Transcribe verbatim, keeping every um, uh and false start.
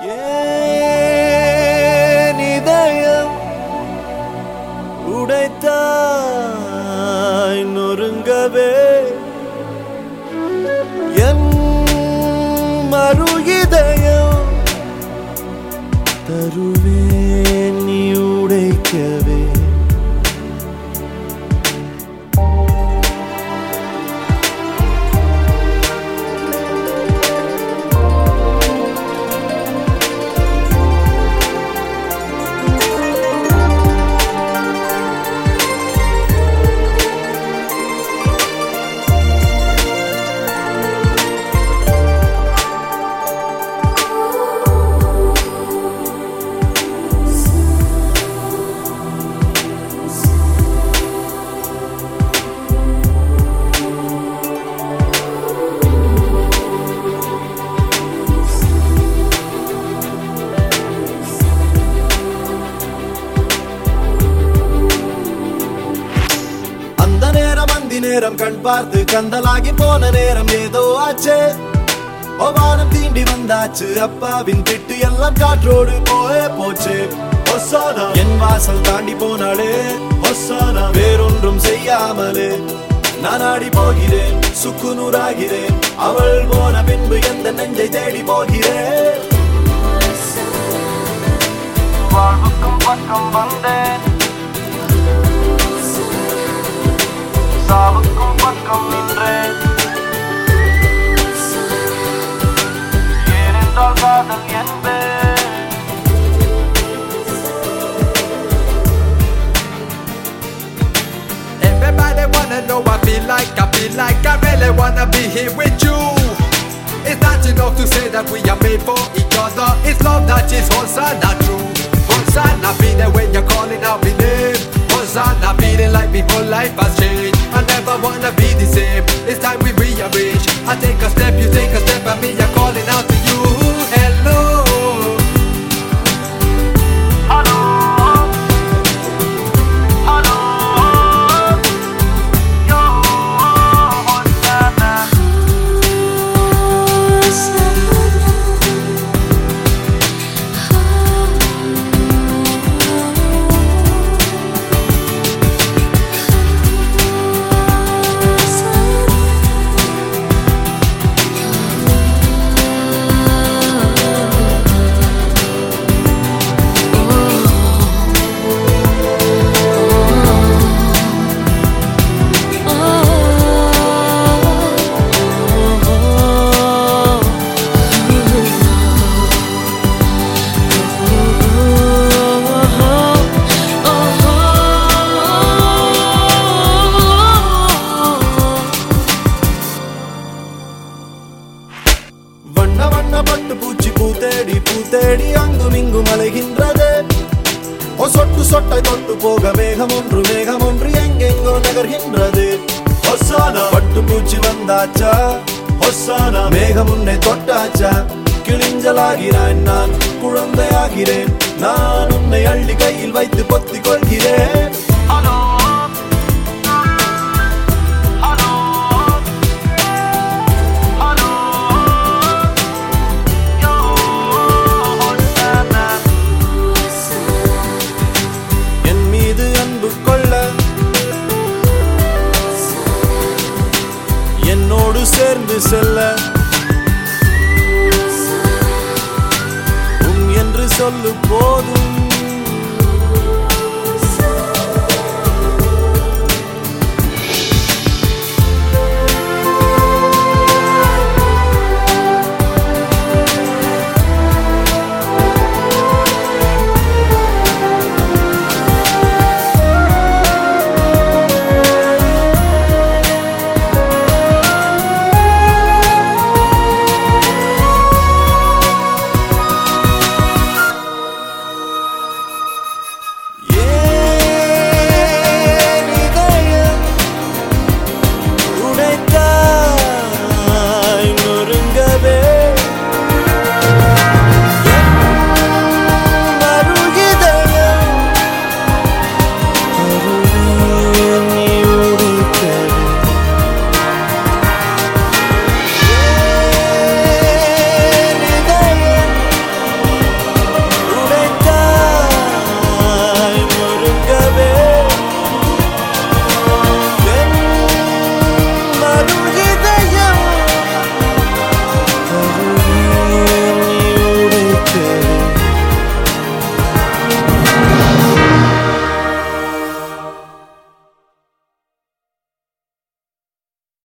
ஏன் இதயம் உடைத்தாய் நொறுங்கவே என் மறு இதயம் தருவேன் நீ உடைக்கவே நேரம் கண் பார்த்து கந்தலாகி போன நேரம் ஏதோ ஆச்சு வானம் தீண்டி வந்தாச்சு அப்பாவின் திட்டு எல்லாம் காற்றோடு போயே போச்சு ஒசானா என் வாசல் தாண்டி போனாலே ஒசானா வேறொன்றும் செய்யாமலே நான் ஆடி போகிறேன் சுக்கு நூறாகிறேன் அவள் போன பின்பு எந்த நெஞ்சை தேடி போகிறேன் வாழ்வுக்கும் பக்கம் வந்தேன் சாவுக்கும் பக்கம் நின்றேன் ஏனென்றால் காதல் என்பேன் Everybody wanna know I feel like, I feel like I really wanna be here with you. It's not enough to say that we are made for each other. It's love that is Hosanna true. Hosanna be there when you're calling out my name. Hosanna feeling like my whole life has changed. I never wanna be the same. It's time we rearrange. I take a step, you take a step, and me I'm calling out to you. Hello. Hello. Hello. Yo, Hosanna. பட்டு பூச்சி பூத்தேடி பூத்தேடி அங்கும் இங்கும் அலைகின்றது சொட்டு சொட்டை தொட்டு போக மேகம் ஒன்று மேகம் ஒன்று எங்கெங்கோ நகர்கின்றது ஹொசானா பட்டு பூச்சி வந்தாச்சா ஹொசானா மேகம் உன்னை தொட்டாச்சா கிழிஞ்சலாகிறான் நான் குழந்தையாகிறேன் நான் உன்னை அள்ளி கையில் வைத்து பொத்திக் கொள்கிறேன் என்னோடு சேர்ந்து செல்ல உன் என்று சொல்லு போதும் உடைத்த